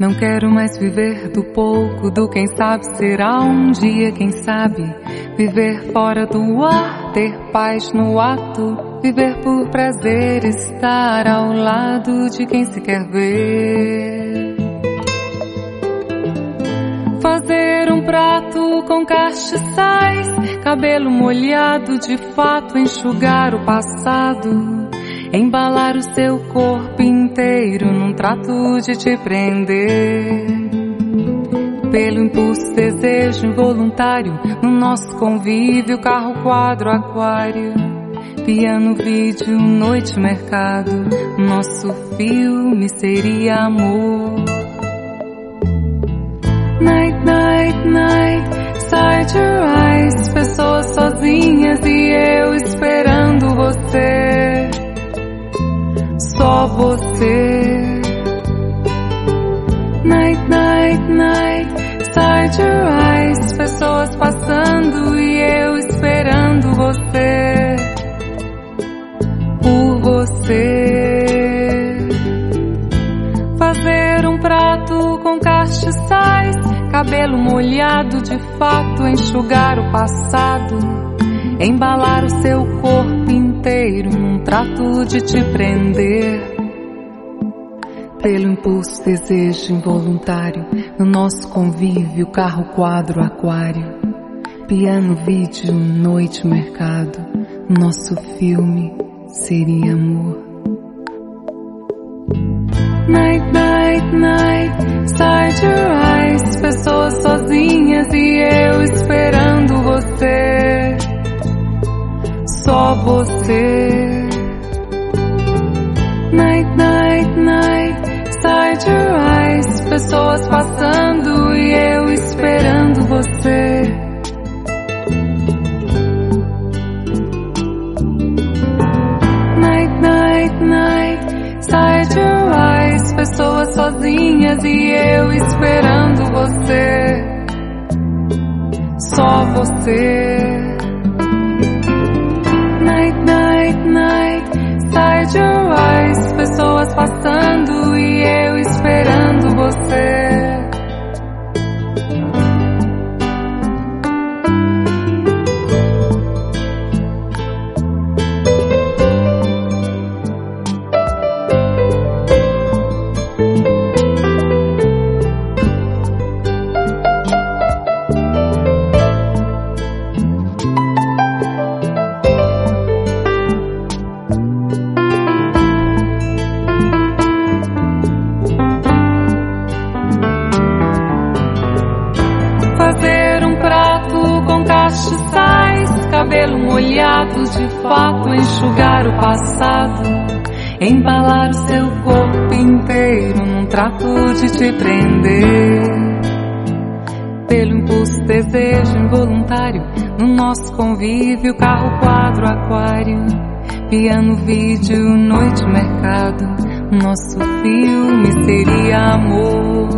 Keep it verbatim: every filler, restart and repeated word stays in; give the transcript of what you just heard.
Não quero mais viver do pouco, do quem sabe será um dia, quem sabe. Viver fora do ar, ter paz no ato. Viver por prazer, estar ao lado de quem se quer ver. Fazer um prato com castiçais, cabelo molhado de fato, enxugar o passado. Embalar o seu corpo inteiro num trato de te prender. Pelo impulso, desejo involuntário, no nosso convívio, carro, quadro, aquário. Piano, vídeo, noite, mercado. Nosso filme seria amor. Night, night, night, side your eyes. Pessoas sozinhas e eu esperando você. Só você. Night, night, night, side your eyes. Pessoas passando e eu esperando você. Por você. Fazer um prato com castiçais, cabelo molhado de fato, enxugar o passado. Embalar o seu corpo inteiro num trato de te prender. Pelo impulso, desejo involuntário, no nosso convívio, carro, quadro, aquário. Piano, vídeo, noite, mercado. Nosso filme seria amor. Night, night, night, side your eyes. Pessoas sozinhas e eu esperando você. Só você. Night, night, night, side your eyes. Pessoas passando e eu esperando você. Night, night, night, side your eyes. Pessoas sozinhas e eu esperando você. Só você. Night, night, night, side your eyes. Pessoas passando e eu esperando você. Cabelo molhado de fato, enxugar o passado. Embalar o seu corpo inteiro num trato de te prender. Pelo impulso, desejo involuntário, no nosso convívio, carro, quadro, aquário. Piano, vídeo, noite, mercado. Nosso filme seria amor.